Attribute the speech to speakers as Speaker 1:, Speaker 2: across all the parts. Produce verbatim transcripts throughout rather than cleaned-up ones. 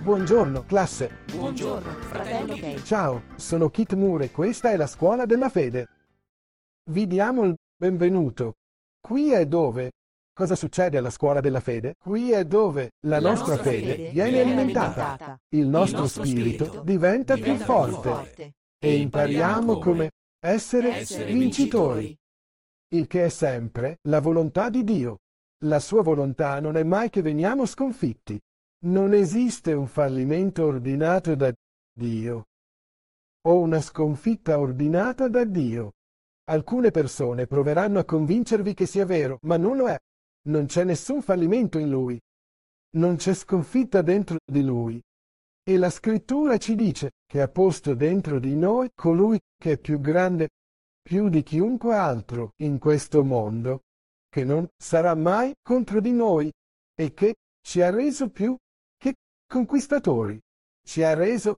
Speaker 1: Buongiorno, classe.
Speaker 2: Buongiorno, fratello Kate.
Speaker 1: Ciao, sono Kit Moore e questa è la scuola della fede. Vi diamo il benvenuto. Qui è dove? Cosa succede alla scuola della fede? Qui è dove la,
Speaker 2: La
Speaker 1: nostra,
Speaker 2: nostra
Speaker 1: fede,
Speaker 2: fede
Speaker 1: viene
Speaker 2: viene
Speaker 1: alimentata.
Speaker 2: alimentata.
Speaker 1: Il nostro,
Speaker 2: Il nostro
Speaker 1: spirito,
Speaker 2: spirito
Speaker 1: diventa,
Speaker 2: diventa
Speaker 1: più forte.
Speaker 2: forte.
Speaker 1: E impariamo come essere,
Speaker 2: essere
Speaker 1: vincitori.
Speaker 2: vincitori.
Speaker 1: Il che è sempre la volontà di Dio. La sua volontà non è mai che veniamo sconfitti. Non esiste un fallimento ordinato da Dio o una sconfitta ordinata da Dio. Alcune persone proveranno a convincervi che sia vero, ma non lo è. Non c'è nessun fallimento in Lui. Non c'è sconfitta dentro di Lui. E la Scrittura ci dice che ha posto dentro di noi colui che è più grande, più di chiunque altro in questo mondo, che non sarà mai contro di noi e che ci ha reso più che conquistatori, ci ha reso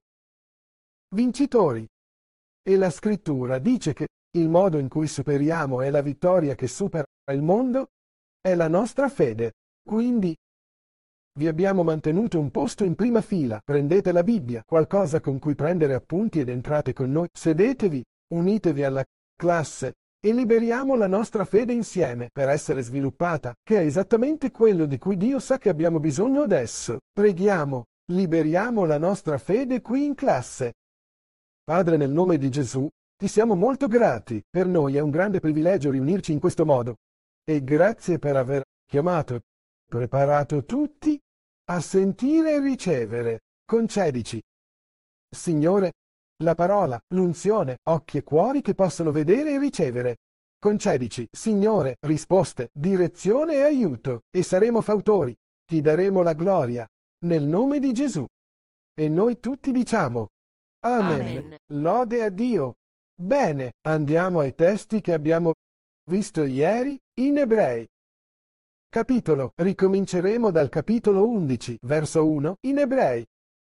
Speaker 1: vincitori. E la Scrittura dice che il modo in cui superiamo e la vittoria che supera il mondo è la nostra fede. Quindi vi abbiamo mantenuto un posto in prima fila. Prendete la Bibbia, qualcosa con cui prendere appunti ed entrate con noi. Sedetevi, unitevi alla classe e liberiamo la nostra fede insieme per essere sviluppata, che è esattamente quello di cui Dio sa che abbiamo bisogno adesso. Preghiamo, liberiamo la nostra fede qui in classe. Padre, nel nome di Gesù, ti siamo molto grati. Per noi è un grande privilegio riunirci in questo modo. E grazie per aver chiamato e preparato tutti a sentire e ricevere. Concedici, Signore, la parola, l'unzione, occhi e cuori che possono vedere e ricevere. Concedici, Signore, risposte, direzione e aiuto, e saremo fautori. Ti daremo la gloria, nel nome di Gesù. E noi tutti diciamo, Amen.
Speaker 2: Amen.
Speaker 1: Lode a Dio. Bene, andiamo ai testi che abbiamo visto ieri in Ebrei. Capitolo. Ricominceremo dal capitolo undici, verso uno, in Ebrei.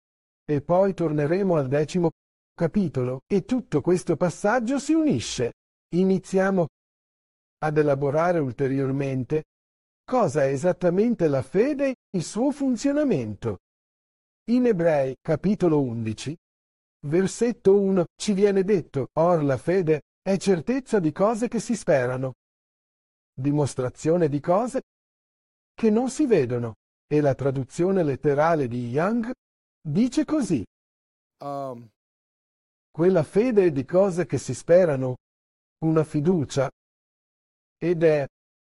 Speaker 1: E poi torneremo al decimo capitolo, e tutto questo passaggio si unisce. Iniziamo ad elaborare ulteriormente cosa è esattamente la fede e il suo funzionamento. In Ebrei, capitolo undici, versetto uno, ci viene detto, or la fede è certezza di cose che si sperano, dimostrazione di cose che non si vedono. E la traduzione letterale di Young dice così. Um, quella fede è di cose che si sperano, una fiducia, ed è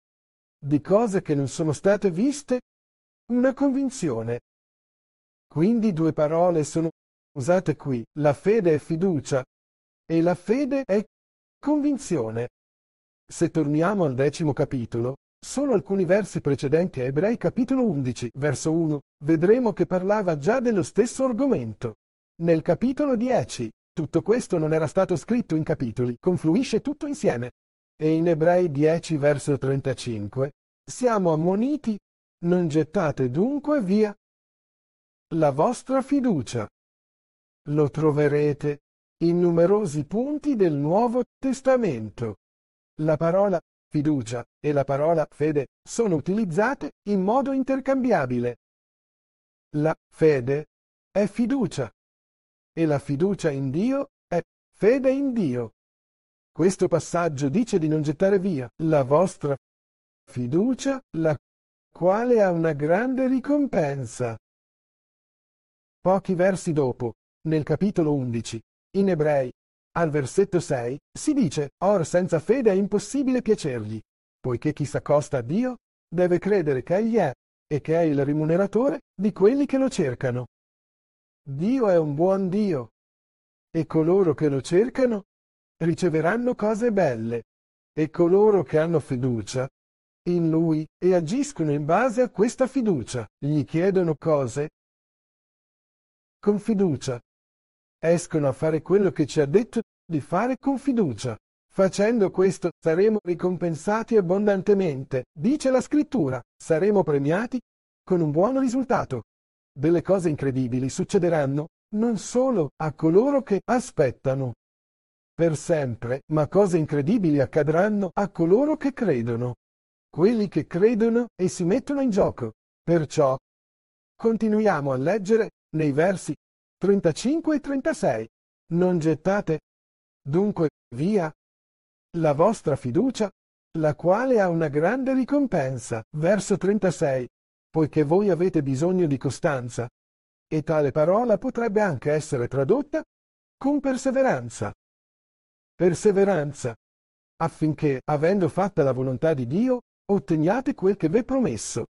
Speaker 1: di cose che non sono state viste, una convinzione. Quindi due parole sono usate qui. La fede è fiducia e la fede è convinzione. Se torniamo al decimo capitolo, solo alcuni versi precedenti a Ebrei capitolo undici, verso uno, vedremo che parlava già dello stesso argomento. Nel capitolo dieci, tutto questo non era stato scritto in capitoli, confluisce tutto insieme. E in Ebrei dieci, verso trentacinque, siamo ammoniti, non gettate dunque via la vostra fiducia. Lo troverete in numerosi punti del Nuovo Testamento. La parola fiducia e la parola fede sono utilizzate in modo intercambiabile. La fede è fiducia e la fiducia in Dio è fede in Dio. Questo passaggio dice di non gettare via la vostra fiducia, la quale ha una grande ricompensa. Pochi versi dopo, nel capitolo undici, in Ebrei, al versetto sei, si dice, or senza fede è impossibile piacergli, poiché chi s'accosta a Dio deve credere che Egli è e che è il rimuneratore di quelli che lo cercano. Dio è un buon Dio, e coloro che lo cercano riceveranno cose belle, e coloro che hanno fiducia in Lui e agiscono in base a questa fiducia, gli chiedono cose con fiducia. Escono a fare quello che ci ha detto di fare con fiducia. Facendo questo saremo ricompensati abbondantemente. Dice la Scrittura, saremo premiati con un buon risultato. Delle cose incredibili succederanno non solo a coloro che aspettano per sempre, ma cose incredibili accadranno a coloro che credono. Quelli che credono e si mettono in gioco. Perciò continuiamo a leggere nei versi trentacinque e trentasei. Non gettate dunque via la vostra fiducia, la quale ha una grande ricompensa. Verso trentasei. Poiché voi avete bisogno di costanza, e tale parola potrebbe anche essere tradotta con perseveranza. Perseveranza, affinché, avendo fatta la volontà di Dio, otteniate quel che v'è promesso.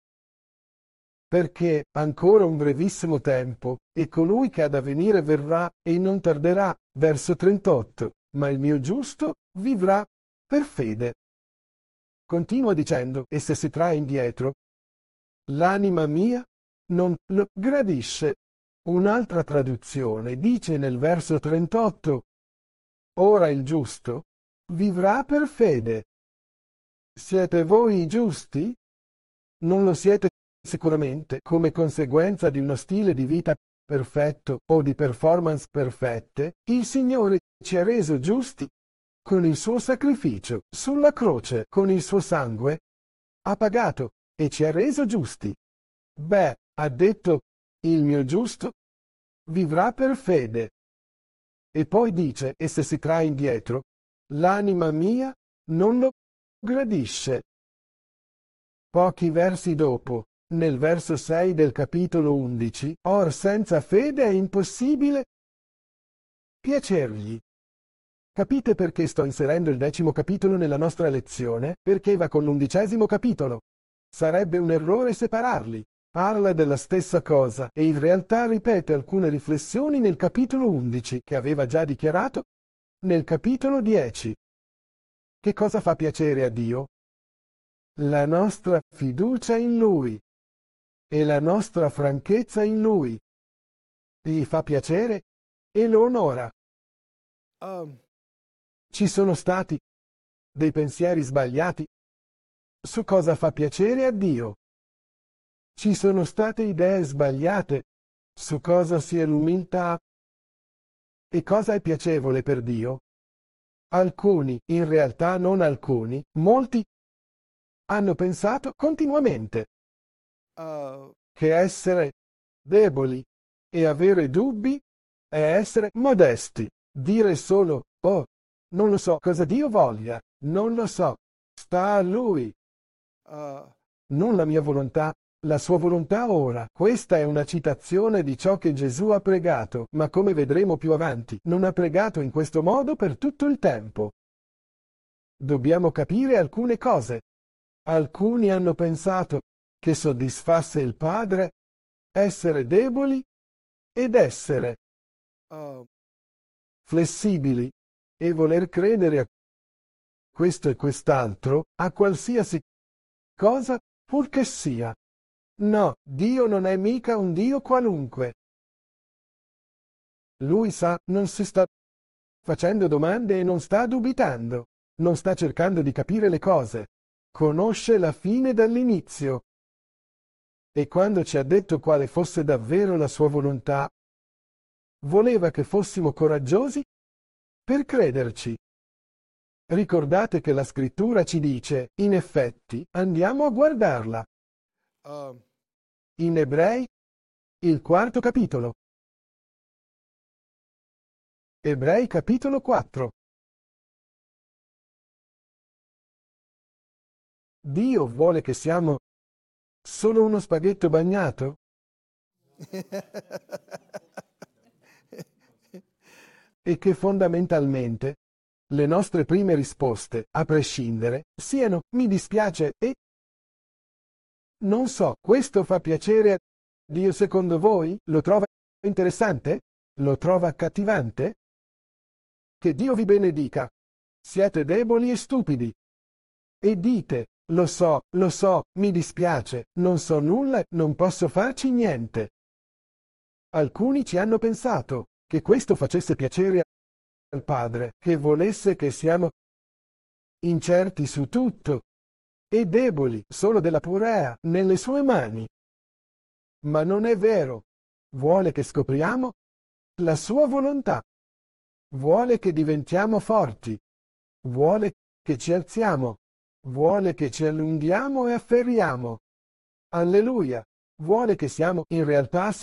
Speaker 1: Perché ancora un brevissimo tempo, e colui che ha da venire verrà e non tarderà. Verso trentotto. Ma il mio giusto vivrà per fede. Continua dicendo, e se si trae indietro, l'anima mia non lo gradisce. Un'altra traduzione dice nel verso trentotto, ora il giusto vivrà per fede. Siete voi i giusti? Non lo siete sicuramente come conseguenza di uno stile di vita perfetto o di performance perfette. Il Signore ci ha reso giusti con il suo sacrificio sulla croce, con il suo sangue ha pagato e ci ha reso giusti. Beh, ha detto, il mio giusto vivrà per fede. E poi dice, e se si trae indietro, l'anima mia non lo gradisce. Pochi versi dopo, nel verso sei del capitolo undici, or senza fede è impossibile piacergli. Capite perché sto inserendo il decimo capitolo nella nostra lezione? Perché va con l'undicesimo capitolo. Sarebbe un errore separarli. Parla della stessa cosa e in realtà ripete alcune riflessioni nel capitolo undici che aveva già dichiarato nel capitolo dieci. Che cosa fa piacere a Dio? La nostra fiducia in Lui e la nostra franchezza in Lui. Gli fa piacere e lo onora. Um. Ci sono stati dei pensieri sbagliati su cosa fa piacere a Dio. Ci sono state idee sbagliate su cosa sia l'umiltà e cosa è piacevole per Dio. Alcuni, in realtà non alcuni, molti hanno pensato continuamente uh, che essere deboli e avere dubbi è essere modesti. Dire solo, oh, non lo so cosa Dio voglia, non lo so, sta a Lui. Uh, non la mia volontà, la sua volontà ora. Questa è una citazione di ciò che Gesù ha pregato, ma come vedremo più avanti, non ha pregato in questo modo per tutto il tempo. Dobbiamo capire alcune cose. Alcuni hanno pensato che soddisfasse il Padre essere deboli ed essere uh, flessibili e voler credere a questo e quest'altro, a qualsiasi cosa purché sia. No, Dio non è mica un Dio qualunque. Lui sa, non si sta facendo domande e non sta dubitando, non sta cercando di capire le cose. Conosce la fine dall'inizio. E quando ci ha detto quale fosse davvero la sua volontà, voleva che fossimo coraggiosi per crederci. Ricordate che la scrittura ci dice, in effetti, andiamo a guardarla. Uh, in Ebrei, il quarto capitolo. Ebrei capitolo quattro. Dio vuole che siamo solo uno spaghetto bagnato? E che fondamentalmente le nostre prime risposte, a prescindere, siano mi dispiace e non so, questo fa piacere a Dio secondo voi? Lo trova interessante? Lo trova accattivante? Che Dio vi benedica. Siete deboli e stupidi. E dite, lo so, lo so, mi dispiace, non so nulla, non posso farci niente. Alcuni ci hanno pensato che questo facesse piacere al Padre, che volesse che siamo incerti su tutto e deboli solo della purea nelle sue mani. Ma non è vero. Vuole che scopriamo la sua volontà. Vuole che diventiamo forti. Vuole che ci alziamo. Vuole che ci allunghiamo e afferriamo. Alleluia. Vuole che siamo in realtà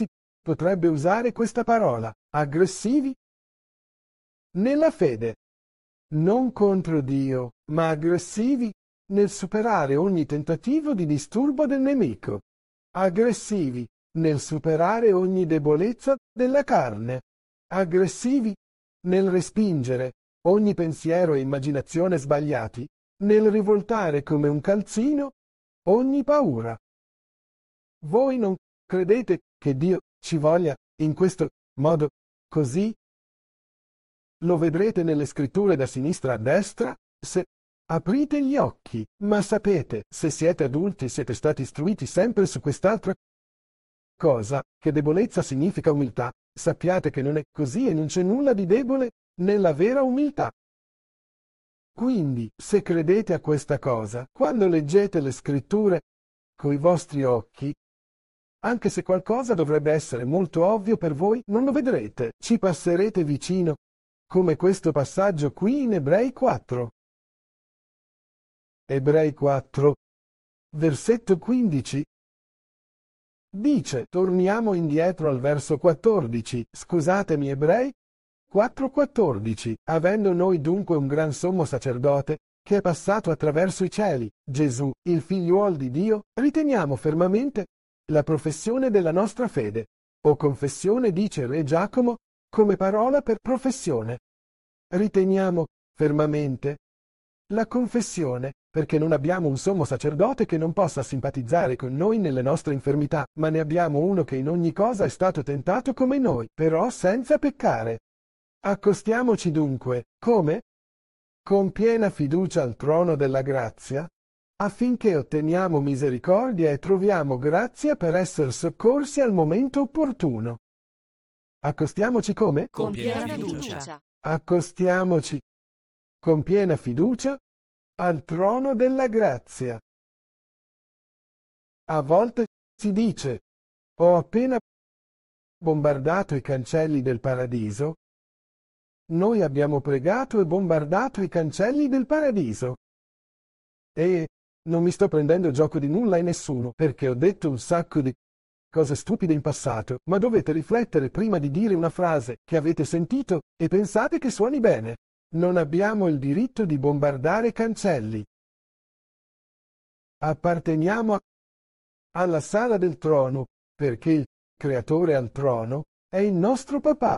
Speaker 1: potrebbe usare questa parola, aggressivi nella fede, non contro Dio, ma aggressivi nel superare ogni tentativo di disturbo del nemico, aggressivi nel superare ogni debolezza della carne, aggressivi nel respingere ogni pensiero e immaginazione sbagliati, nel rivoltare come un calzino ogni paura. Voi non credete che Dio ci voglia in questo modo così? Lo vedrete nelle scritture da sinistra a destra se aprite gli occhi, ma sapete, se siete adulti siete stati istruiti sempre su quest'altra cosa, che debolezza significa umiltà, sappiate che non è così e non c'è nulla di debole nella vera umiltà. Quindi, se credete a questa cosa, quando leggete le scritture coi vostri occhi, anche se qualcosa dovrebbe essere molto ovvio per voi, non lo vedrete, ci passerete vicino, come questo passaggio qui in Ebrei quattro. Ebrei quattro, versetto quindici. Dice, torniamo indietro al verso quattordici, scusatemi Ebrei quattro quattordici, avendo noi dunque un gran sommo sacerdote, che è passato attraverso i cieli, Gesù, il figliuol di Dio, riteniamo fermamente la professione della nostra fede, o confessione dice Re Giacomo, come parola per professione. Riteniamo fermamente la confessione, perché non abbiamo un sommo sacerdote che non possa simpatizzare con noi nelle nostre infermità, ma ne abbiamo uno che in ogni cosa è stato tentato come noi, però senza peccare. Accostiamoci dunque, come? Con piena fiducia al trono della grazia, affinché otteniamo misericordia e troviamo grazia per essere soccorsi al momento opportuno. Accostiamoci come?
Speaker 2: Con piena fiducia.
Speaker 1: Accostiamoci con piena fiducia al trono della grazia. A volte si dice, ho appena bombardato i cancelli del paradiso. Noi abbiamo pregato e bombardato i cancelli del paradiso. E non mi sto prendendo gioco di nulla e nessuno, perché ho detto un sacco di cose stupide in passato, ma dovete riflettere prima di dire una frase che avete sentito e pensate che suoni bene. Non abbiamo il diritto di bombardare cancelli. Apparteniamo a, alla sala del trono, perché il creatore al trono è il nostro papà.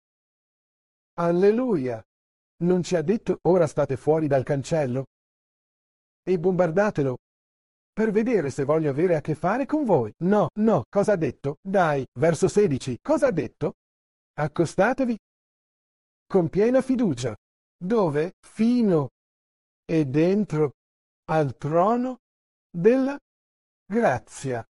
Speaker 1: Alleluia! Non ci ha detto ora state fuori dal cancello e bombardatelo per vedere se voglio avere a che fare con voi. No, no, cosa ha detto? Dai, verso sedici, cosa ha detto? Accostatevi con piena fiducia. Dove? Fino e dentro al trono della grazia.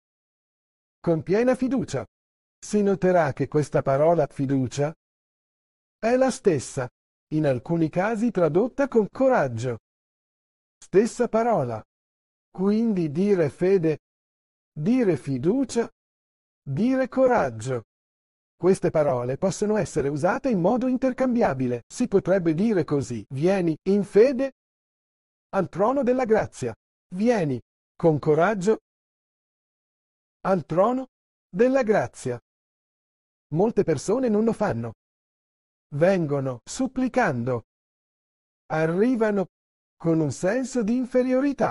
Speaker 1: Con piena fiducia. Si noterà che questa parola fiducia è la stessa, in alcuni casi tradotta con coraggio. Stessa parola. Quindi dire fede, dire fiducia, dire coraggio. Queste parole possono essere usate in modo intercambiabile. Si potrebbe dire così: vieni in fede al trono della grazia. Vieni con coraggio al trono della grazia. Molte persone non lo fanno. Vengono supplicando. Arrivano con un senso di inferiorità.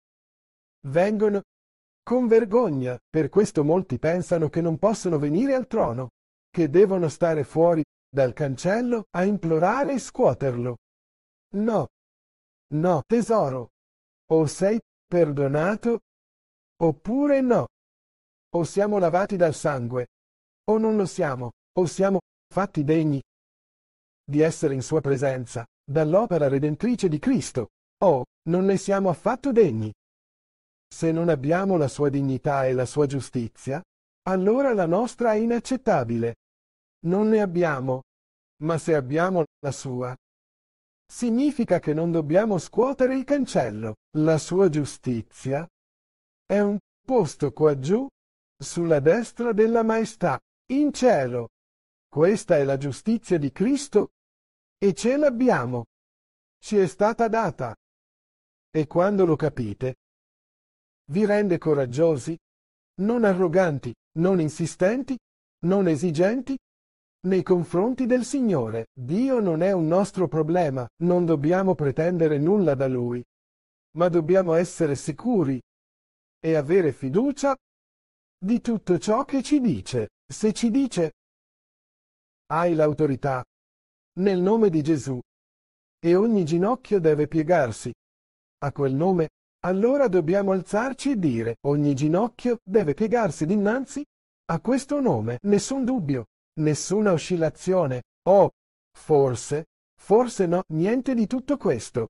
Speaker 1: Vengono con vergogna. Per questo molti pensano che non possono venire al trono, che devono stare fuori dal cancello a implorare e scuoterlo. No, no, tesoro. O sei perdonato, oppure no. O siamo lavati dal sangue, o non lo siamo, o siamo fatti degni di essere in sua presenza, dall'opera redentrice di Cristo, o non ne siamo affatto degni. Se non abbiamo la sua dignità e la sua giustizia, allora la nostra è inaccettabile. Non ne abbiamo, ma se abbiamo la sua, significa che non dobbiamo scuotere il cancello. La sua giustizia è un posto qua giù, sulla destra della maestà, in cielo. Questa è la giustizia di Cristo e ce l'abbiamo. Ci è stata data. E quando lo capite, vi rende coraggiosi, non arroganti, non insistenti, non esigenti nei confronti del Signore. Dio non è un nostro problema, non dobbiamo pretendere nulla da Lui, ma dobbiamo essere sicuri e avere fiducia di tutto ciò che ci dice. Se ci dice: hai l'autorità nel nome di Gesù e ogni ginocchio deve piegarsi a quel nome, allora dobbiamo alzarci e dire: ogni ginocchio deve piegarsi dinanzi a questo nome. Nessun dubbio, nessuna oscillazione. Oh, forse, forse no, niente di tutto questo.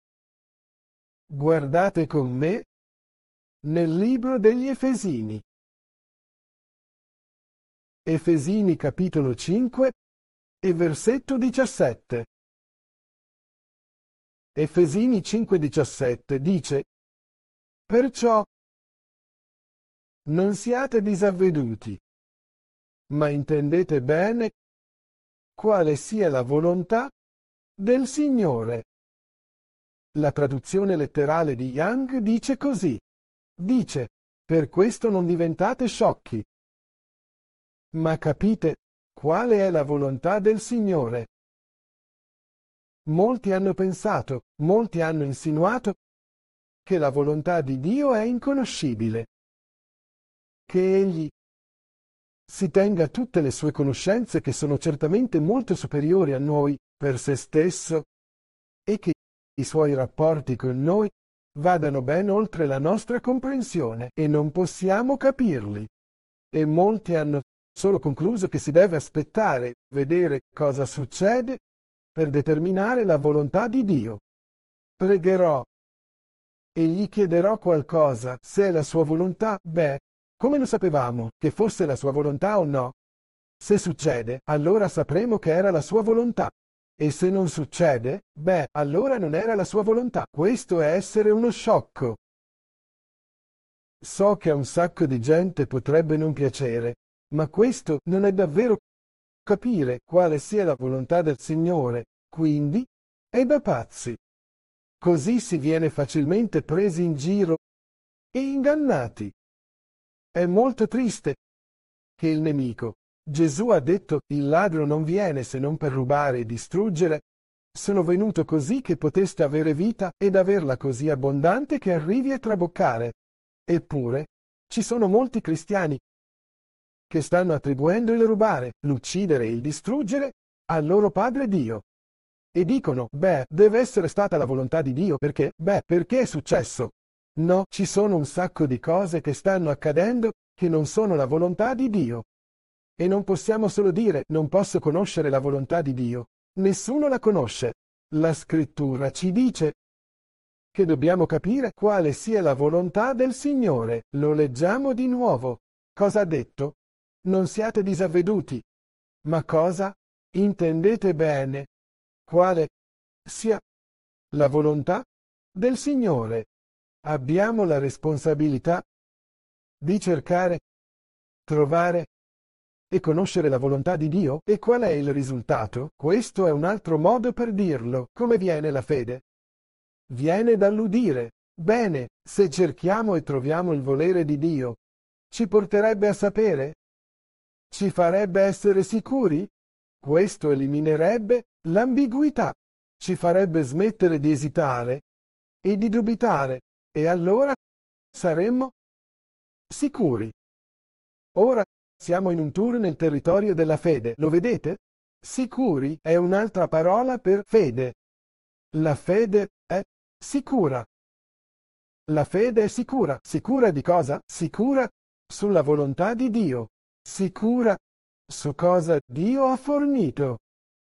Speaker 1: Guardate con me nel libro degli Efesini. Efesini capitolo cinque e versetto diciassette. Efesini cinque diciassette dice: perciò non siate disavveduti, ma intendete bene quale sia la volontà del Signore. La traduzione letterale di Young dice così. Dice: per questo non diventate sciocchi, ma capite quale è la volontà del Signore. Molti hanno pensato, molti hanno insinuato che la volontà di Dio è inconoscibile, che Egli si tenga tutte le sue conoscenze, che sono certamente molto superiori a noi, per se stesso, e che i suoi rapporti con noi vadano ben oltre la nostra comprensione e non possiamo capirli. E molti hanno solo concluso che si deve aspettare, vedere cosa succede per determinare la volontà di Dio. Pregherò e gli chiederò qualcosa, se è la sua volontà, beh, come lo sapevamo che fosse la sua volontà o no? Se succede, allora sapremo che era la sua volontà. E se non succede, beh, allora non era la sua volontà. Questo è essere uno sciocco. So che a un sacco di gente potrebbe non piacere, ma questo non è davvero capire quale sia la volontà del Signore, quindi è da pazzi. Così si viene facilmente presi in giro e ingannati. È molto triste che il nemico, Gesù ha detto: il ladro non viene se non per rubare e distruggere, sono venuto così che poteste avere vita ed averla così abbondante che arrivi a traboccare. Eppure ci sono molti cristiani che stanno attribuendo il rubare, l'uccidere e il distruggere al loro Padre Dio. E dicono: beh, deve essere stata la volontà di Dio perché, beh, perché è successo. No, ci sono un sacco di cose che stanno accadendo che non sono la volontà di Dio. E non possiamo solo dire: non posso conoscere la volontà di Dio. Nessuno la conosce. La Scrittura ci dice che dobbiamo capire quale sia la volontà del Signore. Lo leggiamo di nuovo. Cosa ha detto? Non siate disavveduti. Ma cosa? Intendete bene quale sia la volontà del Signore. Abbiamo la responsabilità di cercare, trovare e conoscere la volontà di Dio. E qual è il risultato? Questo è un altro modo per dirlo. Come viene la fede? Viene dall'udire. Bene, se cerchiamo e troviamo il volere di Dio, ci porterebbe a sapere? Ci farebbe essere sicuri? Questo eliminerebbe l'ambiguità, ci farebbe smettere di esitare e di dubitare, e allora saremmo sicuri. Ora siamo in un tour nel territorio della fede, lo vedete? Sicuri è un'altra parola per fede. La fede è sicura. La fede è sicura. Sicura di cosa? Sicura sulla volontà di Dio. Sicura su cosa Dio ha fornito.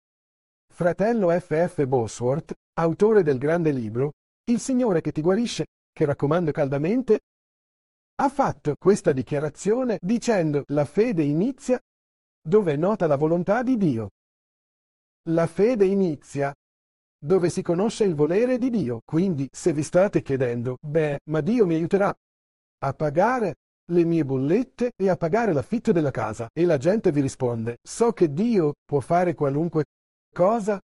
Speaker 1: Fratello F F Bosworth, autore del grande libro Il Signore che ti guarisce, che raccomando caldamente, ha fatto questa dichiarazione dicendo: la fede inizia dove è nota la volontà di Dio. La fede inizia dove si conosce il volere di Dio. Quindi, se vi state chiedendo: beh, ma Dio mi aiuterà a pagare le mie bollette e a pagare l'affitto della casa, e la gente vi risponde: so che Dio può fare qualunque cosa,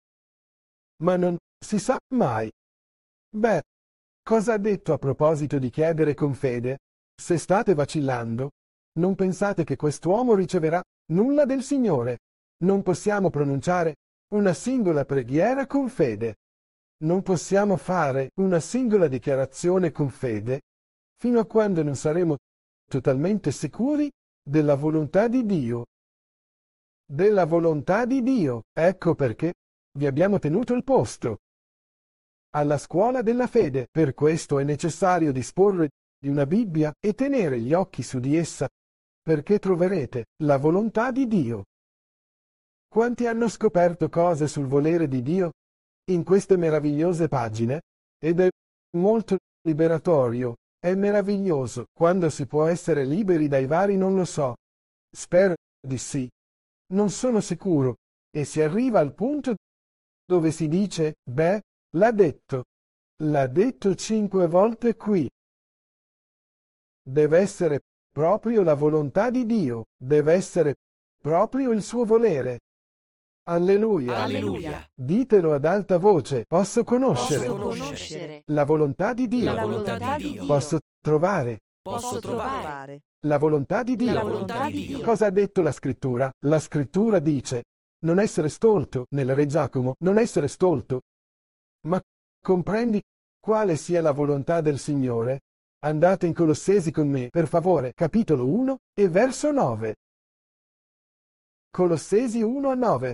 Speaker 1: ma non si sa mai. Beh, cosa ha detto a proposito di chiedere con fede? Se state vacillando, non pensate che quest'uomo riceverà nulla del Signore. Non possiamo pronunciare una singola preghiera con fede. Non possiamo fare una singola dichiarazione con fede fino a quando non saremo totalmente sicuri della volontà di Dio. Della volontà di Dio. Ecco perché vi abbiamo tenuto il posto alla scuola della fede. Per questo è necessario disporre di una Bibbia e tenere gli occhi su di essa, perché troverete la volontà di Dio. Quanti hanno scoperto cose sul volere di Dio in queste meravigliose pagine? Ed è molto liberatorio, è meraviglioso quando si può essere liberi dai vari non lo so. Spero di sì. Non sono sicuro, e si arriva al punto dove si dice, beh, l'ha detto. L'ha detto cinque volte qui. Deve essere proprio la volontà di Dio, deve essere proprio il suo volere. Alleluia.
Speaker 2: Alleluia.
Speaker 1: Ditelo ad alta voce. Posso conoscere,
Speaker 2: Posso conoscere
Speaker 1: la volontà di Dio.
Speaker 2: la volontà di Dio.
Speaker 1: Posso trovare
Speaker 2: Posso trovare
Speaker 1: la volontà di Dio.
Speaker 2: la volontà di Dio.
Speaker 1: Cosa ha detto la scrittura? La scrittura dice: non essere stolto, nel Re Giacomo, non essere stolto. Ma comprendi quale sia la volontà del Signore? Andate in Colossesi con me, per favore, capitolo uno e verso nove. Colossesi uno a nove.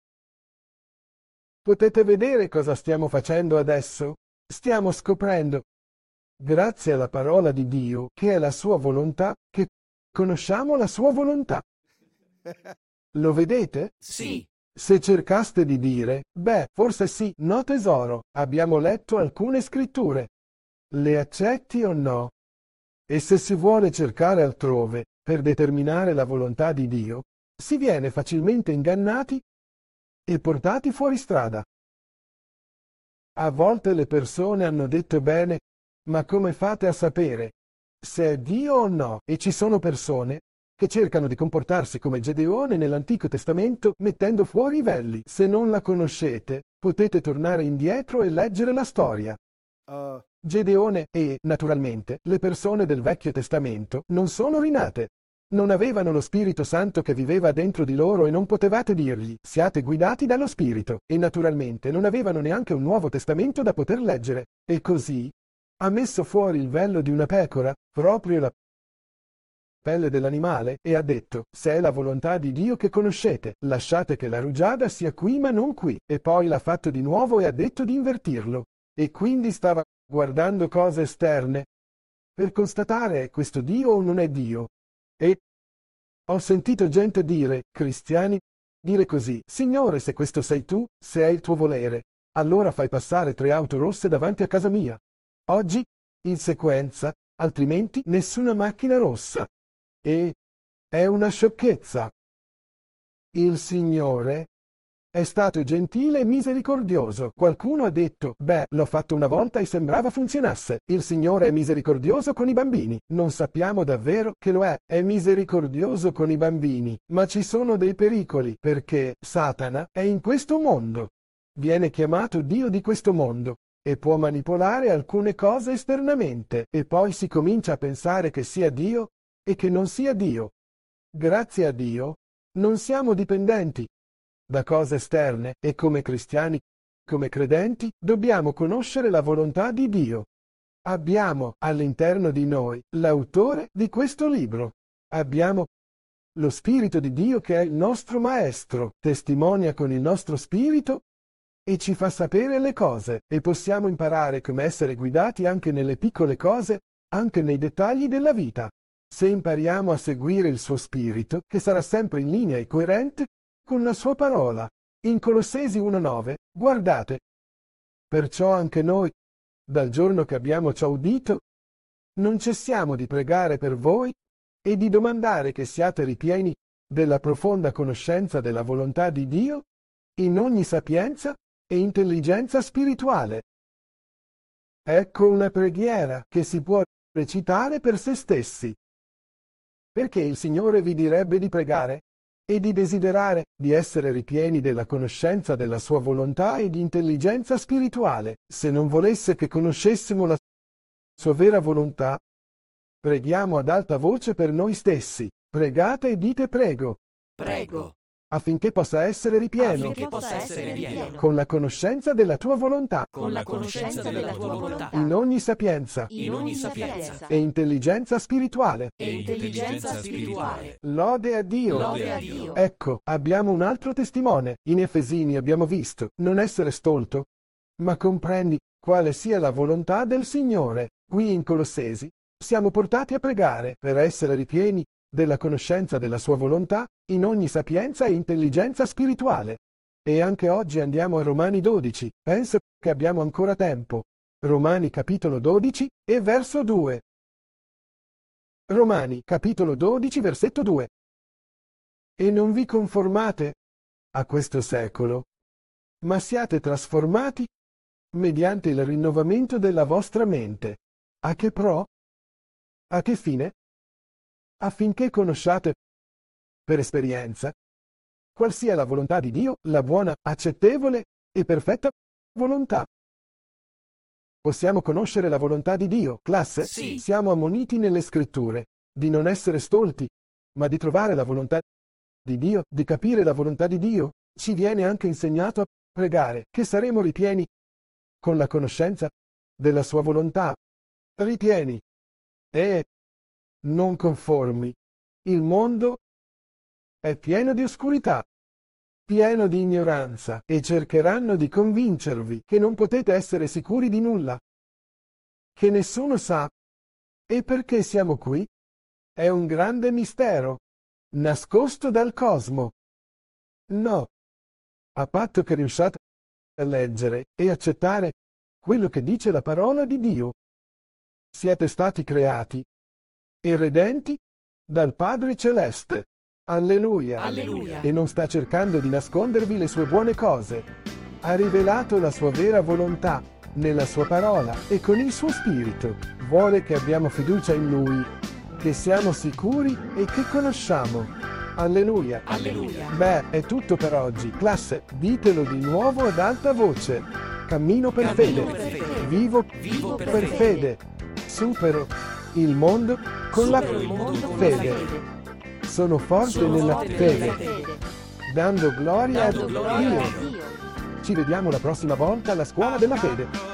Speaker 1: Potete vedere cosa stiamo facendo adesso? Stiamo scoprendo, grazie alla parola di Dio, che è la sua volontà, che conosciamo la sua volontà. Lo vedete?
Speaker 2: Sì.
Speaker 1: Se cercaste di dire, beh, forse sì, no tesoro, abbiamo letto alcune scritture. Le accetti o no? E se si vuole cercare altrove per determinare la volontà di Dio, si viene facilmente ingannati e portati fuori strada. A volte le persone hanno detto bene, ma come fate a sapere se è Dio o no? E ci sono persone che cercano di comportarsi come Gedeone nell'Antico Testamento mettendo fuori i velli. Se non la conoscete, potete tornare indietro e leggere la storia.
Speaker 3: Uh,
Speaker 1: Gedeone e, naturalmente, le persone del Vecchio Testamento non sono rinate. Non avevano lo Spirito Santo che viveva dentro di loro e non potevate dirgli, siate guidati dallo Spirito. E naturalmente non avevano neanche un Nuovo Testamento da poter leggere. E così ha messo fuori il vello di una pecora, proprio la pelle dell'animale, e ha detto, se è la volontà di Dio che conoscete, lasciate che la rugiada sia qui ma non qui. E poi l'ha fatto di nuovo e ha detto di invertirlo. E quindi stava guardando cose esterne per constatare è questo Dio o non è Dio. E ho sentito gente dire, cristiani, dire così, Signore, se questo sei tu, se è il tuo volere, allora fai passare tre auto rosse davanti a casa mia. Oggi, in sequenza, altrimenti nessuna macchina rossa. E è una sciocchezza. Il Signore è stato gentile e misericordioso. Qualcuno ha detto, beh, l'ho fatto una volta e sembrava funzionasse. Il Signore è misericordioso con i bambini. Non sappiamo davvero che lo è. È misericordioso con i bambini. Ma ci sono dei pericoli, perché Satana è in questo mondo. Viene chiamato Dio di questo mondo e può manipolare alcune cose esternamente. E poi si comincia a pensare che sia Dio e che non sia Dio. Grazie a Dio non siamo dipendenti da cose esterne e come cristiani, come credenti, dobbiamo conoscere la volontà di Dio. Abbiamo all'interno di noi l'autore di questo libro. Abbiamo lo Spirito di Dio che è il nostro Maestro, testimonia con il nostro spirito e ci fa sapere le cose e possiamo imparare come essere guidati anche nelle piccole cose, anche nei dettagli della vita. Se impariamo a seguire il suo spirito, che sarà sempre in linea e coerente con la sua parola. In Colossesi uno nove, guardate. Perciò anche noi, dal giorno che abbiamo ciò udito, non cessiamo di pregare per voi e di domandare che siate ripieni della profonda conoscenza della volontà di Dio in ogni sapienza e intelligenza spirituale. Ecco una preghiera che si può recitare per se stessi. Perché il Signore vi direbbe di pregare e di desiderare di essere ripieni della conoscenza della sua volontà e di intelligenza spirituale, se non volesse che conoscessimo la sua vera volontà. Preghiamo ad alta voce per noi stessi. Pregate e dite prego.
Speaker 2: Prego.
Speaker 1: affinché possa essere ripieno
Speaker 2: Affinché possa essere pieno.
Speaker 1: con la conoscenza della tua volontà
Speaker 2: Con la conoscenza della tua volontà.
Speaker 1: in ogni sapienza
Speaker 2: In ogni sapienza.
Speaker 1: e intelligenza spirituale.
Speaker 2: E intelligenza spirituale.
Speaker 1: Lode a Dio.
Speaker 2: Lode a Dio.
Speaker 1: Ecco, abbiamo un altro testimone. In Efesini abbiamo visto non essere stolto, ma comprendi quale sia la volontà del Signore. Qui in Colossesi siamo portati a pregare per essere ripieni della conoscenza della sua volontà in ogni sapienza e intelligenza spirituale. E anche oggi andiamo a Romani dodici. Penso che abbiamo ancora tempo. Romani capitolo dodici e verso due. Romani capitolo dodici versetto due. E non vi conformate a questo secolo, ma siate trasformati mediante il rinnovamento della vostra mente. A che pro? A che fine? Affinché conosciate, per esperienza, qual sia la volontà di Dio, la buona, accettevole e perfetta volontà. Possiamo conoscere la volontà di Dio, classe?
Speaker 2: Sì.
Speaker 1: Siamo ammoniti nelle scritture di non essere stolti, ma di trovare la volontà di Dio, di capire la volontà di Dio. Ci viene anche insegnato a pregare che saremo ripieni con la conoscenza della sua volontà. Ripieni e non conformi. Il mondo è pieno di oscurità, pieno di ignoranza, e cercheranno di convincervi che non potete essere sicuri di nulla, che nessuno sa. E perché siamo qui? È un grande mistero, nascosto dal cosmo. No, a patto che riusciate a leggere e accettare quello che dice la parola di Dio. Siete stati creati e redenti dal Padre Celeste. Alleluia.
Speaker 2: Alleluia.
Speaker 1: E non sta cercando di nascondervi le sue buone cose. Ha rivelato la sua vera volontà nella sua parola e con il suo spirito. Vuole che abbiamo fiducia in Lui, che siamo sicuri e che conosciamo. Alleluia.
Speaker 2: Alleluia.
Speaker 1: Beh, è tutto per oggi. Classe, ditelo di nuovo ad alta voce. Cammino per
Speaker 2: Cammino
Speaker 1: fede.
Speaker 2: per fede.
Speaker 1: Vivo,
Speaker 2: Vivo per
Speaker 1: per
Speaker 2: fede.
Speaker 1: fede. Supero il mondo con la
Speaker 2: Supero il mondo con
Speaker 1: fede.
Speaker 2: la fede.
Speaker 1: Sono forte
Speaker 2: Sono
Speaker 1: nella
Speaker 2: forte
Speaker 1: fede,
Speaker 2: nella fede.
Speaker 1: dando gloria
Speaker 2: Dando
Speaker 1: a
Speaker 2: gloria a
Speaker 1: Dio.
Speaker 2: Dio.
Speaker 1: Ci vediamo la prossima volta alla scuola della fede.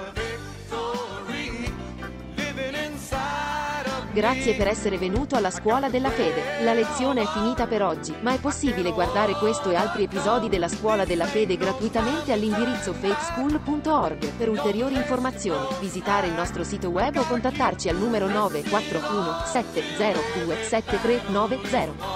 Speaker 3: Grazie per essere venuto alla Scuola della Fede. La lezione è finita per oggi, ma è possibile guardare questo e altri episodi della Scuola della Fede gratuitamente all'indirizzo faith school punto org. Per ulteriori informazioni, visitare il nostro sito web o contattarci al numero nove quattro uno sette zero due sette tre nove zero.